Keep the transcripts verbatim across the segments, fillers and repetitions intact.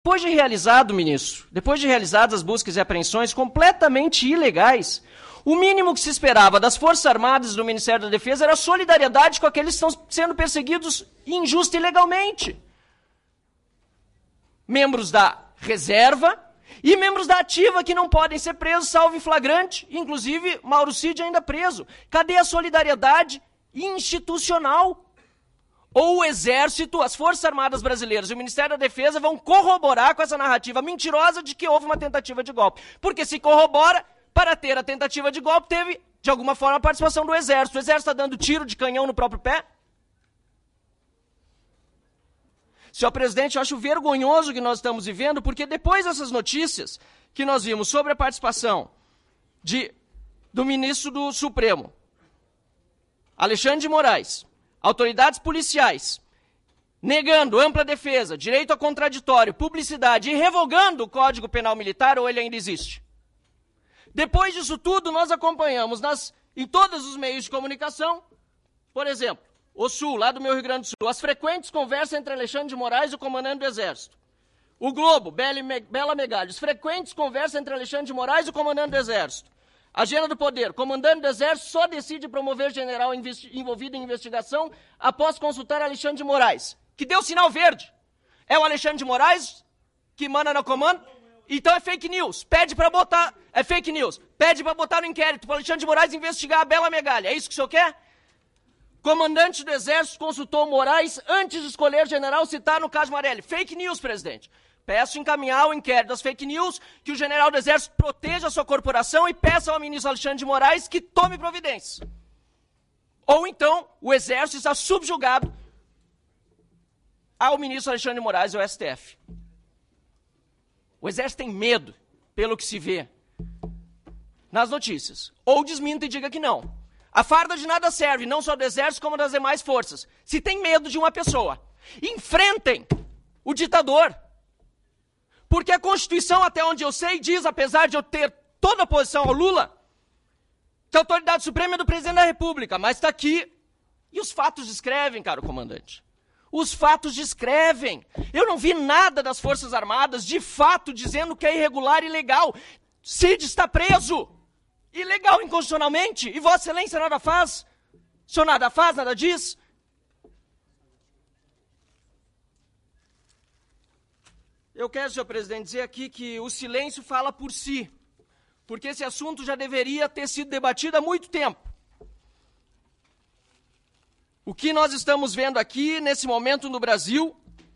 Depois de realizado, ministro, depois de realizadas as buscas e apreensões completamente ilegais, o mínimo que se esperava das Forças Armadas e do Ministério da Defesa era solidariedade com aqueles que estão sendo perseguidos injusta e ilegalmente. Membros da reserva e membros da ativa que não podem ser presos, salvo em flagrante, inclusive Mauro Cid ainda preso. Cadê a solidariedade institucional? Ou o Exército, as Forças Armadas Brasileiras e o Ministério da Defesa vão corroborar com essa narrativa mentirosa de que houve uma tentativa de golpe. Porque se corrobora, para ter a tentativa de golpe, teve, de alguma forma, a participação do Exército. O Exército está dando tiro de canhão no próprio pé? Senhor presidente, eu acho vergonhoso o que nós estamos vivendo, porque depois dessas notícias que nós vimos sobre a participação de, do ministro do Supremo, Alexandre de Moraes, autoridades policiais, negando ampla defesa, direito a contraditório, publicidade e revogando o Código Penal Militar, ou ele ainda existe? Depois disso tudo, nós acompanhamos nas, em todos os meios de comunicação, por exemplo, o Sul, lá do meu Rio Grande do Sul, as frequentes conversas entre Alexandre de Moraes e o comandante do Exército. O Globo, Bela Megalhos, frequentes conversas entre Alexandre de Moraes e o comandante do Exército. Agenda do Poder, comandante do Exército só decide promover general envolvido em investigação após consultar Alexandre de Moraes, que deu sinal verde. É o Alexandre de Moraes que manda no comando? Então é fake news. Pede para botar, é fake news. Pede para botar no inquérito para Alexandre de Moraes investigar a Bela Megalha. É isso que o senhor quer? Comandante do Exército consultou Moraes antes de escolher general citar no caso Marelli. Fake news, presidente. Peço encaminhar o inquérito das fake news, que o general do Exército proteja a sua corporação e peça ao ministro Alexandre de Moraes que tome providências. Ou então, o Exército está subjugado ao ministro Alexandre de Moraes e ao S T F. O Exército tem medo, pelo que se vê nas notícias. Ou desminta e diga que não. A farda de nada serve, não só do Exército, como das demais forças. Se tem medo de uma pessoa, enfrentem o ditador. Porque a Constituição, até onde eu sei, diz, apesar de eu ter toda a oposição ao Lula, que a autoridade suprema é do presidente da República, mas está aqui. E os fatos descrevem, caro comandante. Os fatos descrevem. Eu não vi nada das Forças Armadas, de fato, dizendo que é irregular e ilegal. Cid está preso. Ilegal inconstitucionalmente. E Vossa Excelência nada faz? O senhor nada faz, nada diz? Eu quero, senhor presidente, dizer aqui que o silêncio fala por si, porque esse assunto já deveria ter sido debatido há muito tempo. O que nós estamos vendo aqui, nesse momento no Brasil,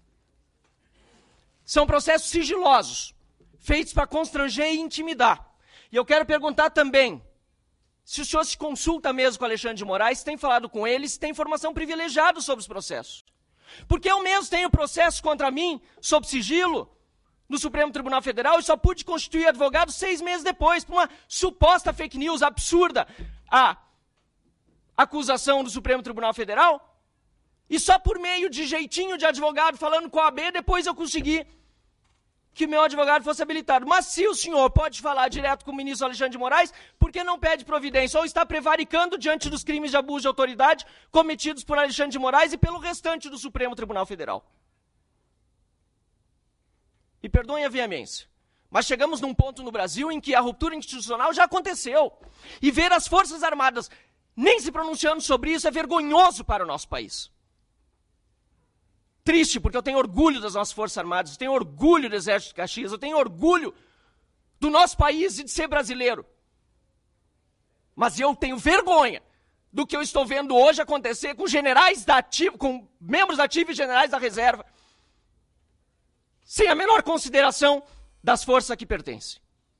são processos sigilosos, feitos para constranger e intimidar. E eu quero perguntar também, se o senhor se consulta mesmo com Alexandre de Moraes, tem falado com ele, se tem informação privilegiada sobre os processos. Porque eu mesmo tenho processo contra mim, sob sigilo, no Supremo Tribunal Federal, e só pude constituir advogado seis meses depois, por uma suposta fake news absurda, a acusação do Supremo Tribunal Federal, e só por meio de jeitinho de advogado falando com a O A B, depois eu consegui que meu advogado fosse habilitado. Mas se o senhor pode falar direto com o ministro Alexandre de Moraes, por que não pede providência? Ou está prevaricando diante dos crimes de abuso de autoridade cometidos por Alexandre de Moraes e pelo restante do Supremo Tribunal Federal? E perdoem a veemência, mas chegamos num ponto no Brasil em que a ruptura institucional já aconteceu. E ver as Forças Armadas nem se pronunciando sobre isso é vergonhoso para o nosso país. Triste, porque eu tenho orgulho das nossas Forças Armadas, eu tenho orgulho do Exército de Caxias, eu tenho orgulho do nosso país e de ser brasileiro. Mas eu tenho vergonha do que eu estou vendo hoje acontecer com generais da ativa, com membros da ativa e generais da reserva, sem a menor consideração das forças a que pertencem.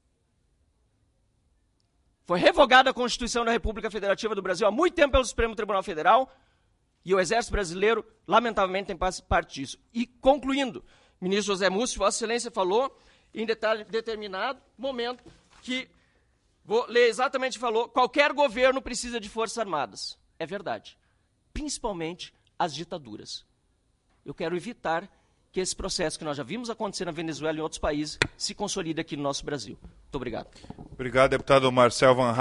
Foi revogada a Constituição da República Federativa do Brasil há muito tempo pelo Supremo Tribunal Federal, e o Exército Brasileiro, lamentavelmente, tem parte disso. E, concluindo, ministro José Múcio, Vossa Excelência falou, em detalhe, determinado momento, que, vou ler exatamente, falou, qualquer governo precisa de forças armadas. É verdade. Principalmente as ditaduras. Eu quero evitar que esse processo que nós já vimos acontecer na Venezuela e em outros países se consolide aqui no nosso Brasil. Muito obrigado. Obrigado, deputado Marcel Van